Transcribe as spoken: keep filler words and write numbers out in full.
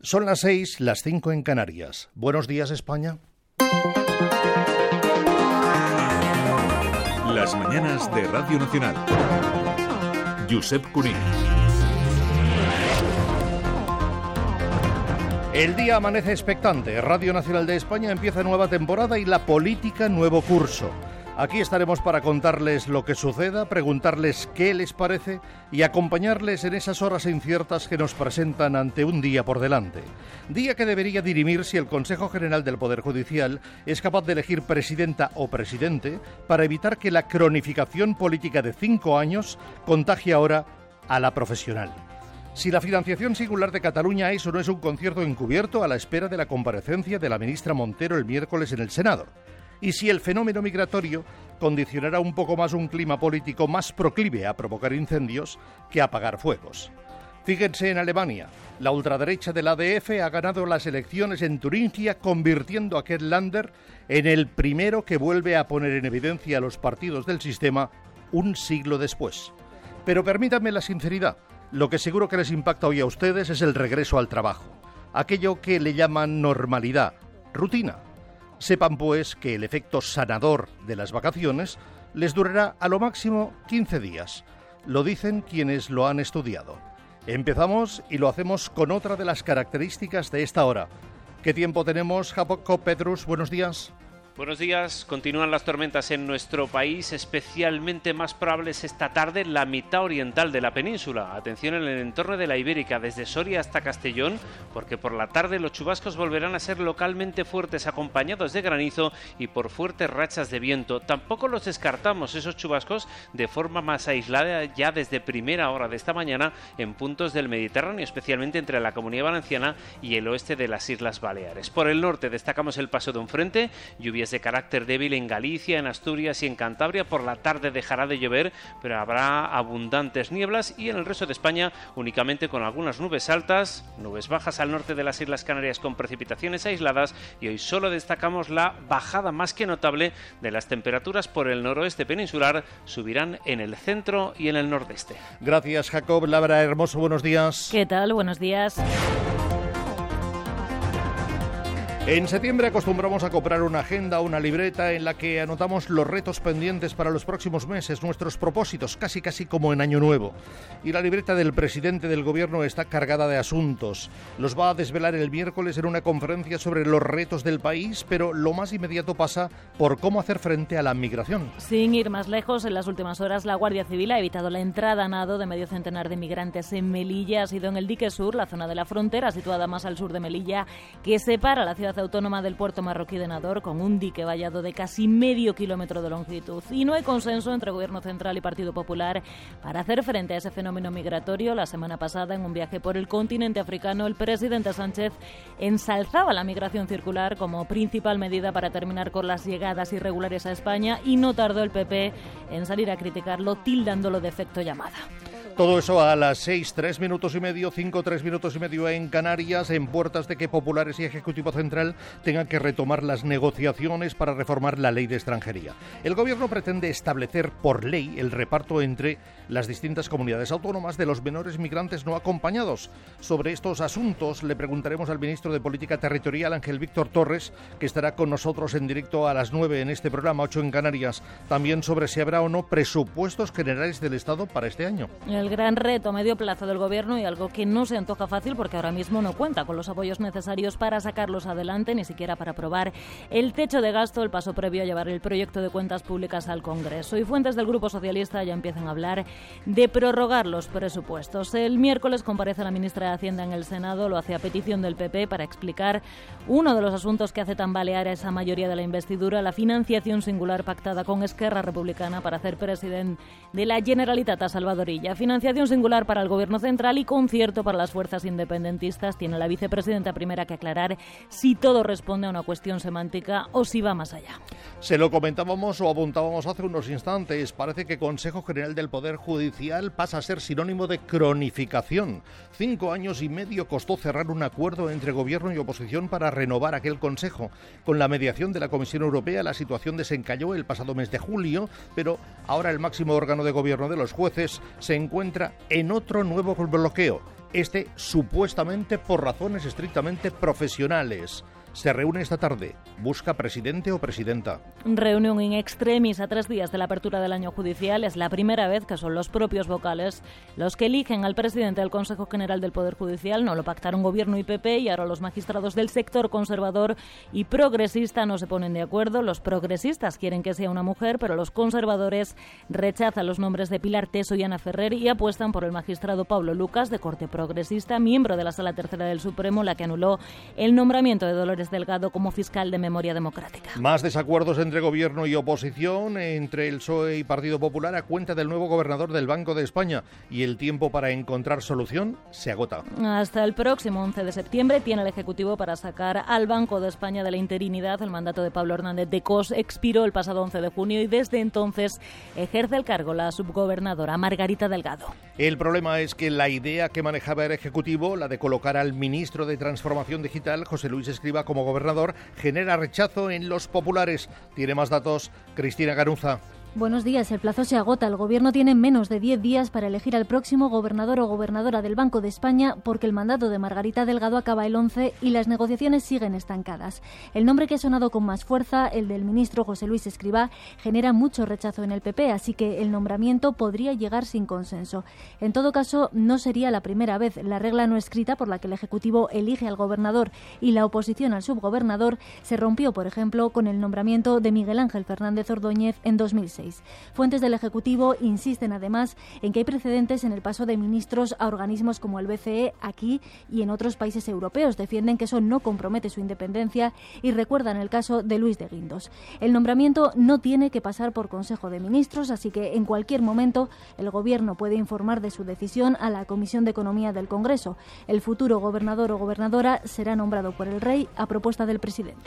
Son las seis, las cinco en Canarias. Buenos días, España. Las mañanas de Radio Nacional. Josep Cuní. El día amanece expectante. Radio Nacional de España empieza nueva temporada y la política nuevo curso. Aquí estaremos para contarles lo que suceda, preguntarles qué les parece y acompañarles en esas horas inciertas que nos presentan ante un día por delante. Día que debería dirimir si el Consejo General del Poder Judicial es capaz de elegir presidenta o presidente para evitar que la cronificación política de cinco años contagie ahora a la profesional. Si la financiación singular de Cataluña es o no es un concierto encubierto a la espera de la comparecencia de la ministra Montero el miércoles en el Senado. Y si el fenómeno migratorio condicionará un poco más un clima político más proclive a provocar incendios que a apagar fuegos. Fíjense en Alemania. La ultraderecha del A D F ha ganado las elecciones en Turingia, convirtiendo a Kurt Lander en el primero que vuelve a poner en evidencia a los partidos del sistema un siglo después. Pero permítanme la sinceridad. Lo que seguro que les impacta hoy a ustedes es el regreso al trabajo. Aquello que le llaman normalidad, rutina. Sepan, pues, que el efecto sanador de las vacaciones les durará a lo máximo quince días. Lo dicen quienes lo han estudiado. Empezamos y lo hacemos con otra de las características de esta hora. ¿Qué tiempo tenemos, Jacob Petrus? Buenos días. Buenos días. Continúan las tormentas en nuestro país, especialmente más probables esta tarde en la mitad oriental de la península. Atención en el entorno de la Ibérica, desde Soria hasta Castellón, porque por la tarde los chubascos volverán a ser localmente fuertes, acompañados de granizo y por fuertes rachas de viento. Tampoco los descartamos, esos chubascos, de forma más aislada ya desde primera hora de esta mañana en puntos del Mediterráneo, especialmente entre la Comunidad Valenciana y el oeste de las Islas Baleares. Por el norte destacamos el paso de un frente, lluvias de carácter débil en Galicia, en Asturias y en Cantabria. Por la tarde dejará de llover, pero habrá abundantes nieblas y en el resto de España únicamente con algunas nubes altas, nubes bajas al norte de las Islas Canarias con precipitaciones aisladas, y hoy solo destacamos la bajada más que notable de las temperaturas por el noroeste peninsular. Subirán en el centro y en el nordeste. Gracias, Jacob. Labra Hermoso, buenos días. ¿Qué tal? Buenos días. En septiembre acostumbramos a comprar una agenda, una libreta en la que anotamos los retos pendientes para los próximos meses, nuestros propósitos, casi casi como en Año Nuevo. Y la libreta del presidente del gobierno está cargada de asuntos. Los va a desvelar el miércoles en una conferencia sobre los retos del país, pero lo más inmediato pasa por cómo hacer frente a la migración. Sin ir más lejos, en las últimas horas la Guardia Civil ha evitado la entrada a nado de medio centenar de migrantes en Melilla. Ha sido en el dique sur, la zona de la frontera, situada más al sur de Melilla, que separa la ciudad autónoma del puerto marroquí de Nador, con un dique vallado de casi medio kilómetro de longitud. Y no hay consenso entre Gobierno Central y Partido Popular para hacer frente a ese fenómeno migratorio. La semana pasada, en un viaje por el continente africano, el presidente Sánchez ensalzaba la migración circular como principal medida para terminar con las llegadas irregulares a España, y no tardó el P P en salir a criticarlo, tildándolo de efecto llamada. Todo eso a las seis, tres minutos y medio, cinco, tres minutos y medio en Canarias, en puertas de que populares y Ejecutivo Central tengan que retomar las negociaciones para reformar la ley de extranjería. El Gobierno pretende establecer por ley el reparto entre las distintas comunidades autónomas de los menores migrantes no acompañados. Sobre estos asuntos le preguntaremos al ministro de Política Territorial, Ángel Víctor Torres, que estará con nosotros en directo a las nueve en este programa, ocho en Canarias. También sobre si habrá o no presupuestos generales del Estado para este año. El gran reto a medio plazo del Gobierno, y algo que no se antoja fácil porque ahora mismo no cuenta con los apoyos necesarios para sacarlos adelante, ni siquiera para aprobar el techo de gasto, el paso previo a llevar el proyecto de cuentas públicas al Congreso. Y fuentes del Grupo Socialista ya empiezan a hablar de prorrogar los presupuestos. El miércoles comparece la ministra de Hacienda en el Senado, lo hace a petición del P P para explicar uno de los asuntos que hace tambalear a esa mayoría de la investidura, la financiación singular pactada con Esquerra Republicana para hacer presidente de la Generalitat a Salvador Illa. Financiación singular para el Gobierno Central y concierto para las fuerzas independentistas. Tiene la vicepresidenta primera que aclarar si todo responde a una cuestión semántica o si va más allá. Se lo comentábamos o apuntábamos hace unos instantes. Parece que Consejo General del Poder Judicial pasa a ser sinónimo de cronificación. Cinco años y medio costó cerrar un acuerdo entre Gobierno y oposición para renovar aquel Consejo. Con la mediación de la Comisión Europea, la situación desencalló el pasado mes de julio, pero ahora el máximo órgano de gobierno de los jueces se encuentra encuentra en otro nuevo bloqueo, este supuestamente por razones estrictamente profesionales. Se reúne esta tarde. Busca presidente o presidenta. Reunión in extremis a tres días de la apertura del año judicial. Es la primera vez que son los propios vocales los que eligen al presidente del Consejo General del Poder Judicial. No lo pactaron Gobierno y P P y ahora los magistrados del sector conservador y progresista no se ponen de acuerdo. Los progresistas quieren que sea una mujer, pero los conservadores rechazan los nombres de Pilar Teso y Ana Ferrer y apuestan por el magistrado Pablo Lucas, de corte progresista, miembro de la Sala Tercera del Supremo, la que anuló el nombramiento de Dolores Delgado como fiscal de Memoria Democrática. Más desacuerdos entre gobierno y oposición, entre el P S O E y Partido Popular, a cuenta del nuevo gobernador del Banco de España, y el tiempo para encontrar solución se agota. Hasta el próximo once de septiembre tiene el Ejecutivo para sacar al Banco de España de la interinidad. El mandato de Pablo Hernández de Cos expiró el pasado once de junio y desde entonces ejerce el cargo la subgobernadora Margarita Delgado. El problema es que la idea que manejaba el Ejecutivo, la de colocar al ministro de Transformación Digital, José Luis Escrivá, como gobernador, genera rechazo en los populares. Tiene más datos Cristina Ganuza. Buenos días. El plazo se agota. El Gobierno tiene menos de diez días para elegir al próximo gobernador o gobernadora del Banco de España, porque el mandato de Margarita Delgado acaba el once y las negociaciones siguen estancadas. El nombre que ha sonado con más fuerza, el del ministro José Luis Escrivá, genera mucho rechazo en el P P, así que el nombramiento podría llegar sin consenso. En todo caso, no sería la primera vez. La regla no escrita por la que el Ejecutivo elige al gobernador y la oposición al subgobernador se rompió, por ejemplo, con el nombramiento de Miguel Ángel Fernández Ordóñez en dos mil seis. Fuentes del Ejecutivo insisten además en que hay precedentes en el paso de ministros a organismos como el B C E aquí y en otros países europeos. Defienden que eso no compromete su independencia y recuerdan el caso de Luis de Guindos. El nombramiento no tiene que pasar por Consejo de Ministros, así que en cualquier momento el Gobierno puede informar de su decisión a la Comisión de Economía del Congreso. El futuro gobernador o gobernadora será nombrado por el Rey a propuesta del presidente.